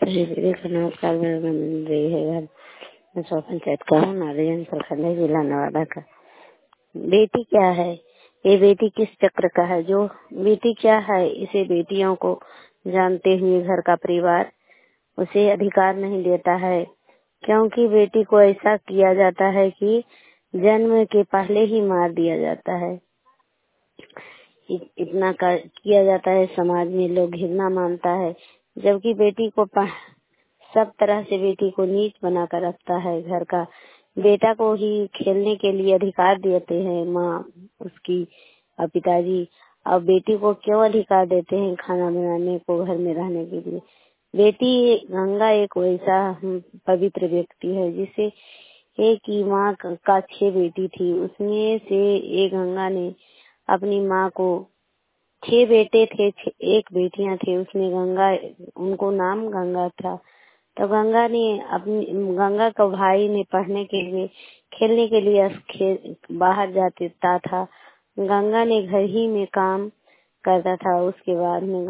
सभी दीदी को नमस्कार। मेरा नाम रही है घर मैं सौ पंचायत का हूँ, नारायण प्रखंड जिला नवादा का। बेटी क्या है, ये बेटी किस चक्र का है? जो बेटी क्या है, इसे बेटियों को जानते हुए घर का परिवार उसे अधिकार नहीं देता है, क्योंकि बेटी को ऐसा किया जाता है कि जन्म के पहले ही मार दिया जाता है। इतना किया जाता है, समाज में लोग घृणा मानता है, जबकि बेटी को सब तरह से बेटी को नीच बनाकर रखता है। घर का बेटा को ही खेलने के लिए अधिकार देते हैं माँ उसकी और पिताजी, और बेटी को क्यों अधिकार देते हैं खाना बनाने को, घर में रहने के लिए? बेटी गंगा एक वैसा पवित्र व्यक्ति है जिसे एक ही माँ का 6 बेटी थी, उसमें से एक गंगा ने अपनी माँ को 6 बेटे थे, एक बेटियां थी, उसमें गंगा, उनको नाम गंगा था। तो गंगा का भाई ने पढ़ने के लिए खेलने के लिए बाहर जाता था। गंगा ने घर ही में काम करता था। उसके बाद में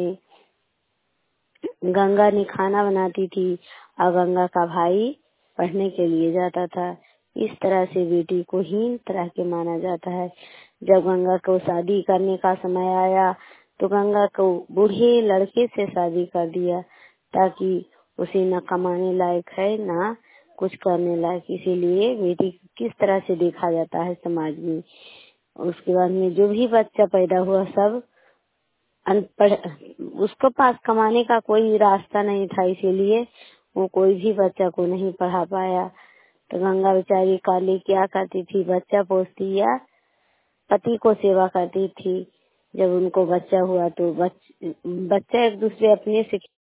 गंगा ने खाना बनाती थी और गंगा का भाई पढ़ने के लिए जाता था। इस तरह से बेटी को हीन तरह के माना जाता है। जब गंगा को शादी करने का समय आया तो गंगा को बूढ़े लड़के से शादी कर दिया, ताकि उसे न कमाने लायक है न कुछ करने लायक। इसीलिए बेटी किस तरह से देखा जाता है समाज में। उसके बाद में जो भी बच्चा पैदा हुआ सब अनपढ़, उसको पास कमाने का कोई रास्ता नहीं था, इसीलिए वो कोई भी बच्चा को नहीं पढ़ा पाया। तो गंगा बेचारी काली क्या करती थी, बच्चा पोसती या पति को सेवा करती थी। जब उनको बच्चा हुआ तो बच्चा एक दूसरे अपने से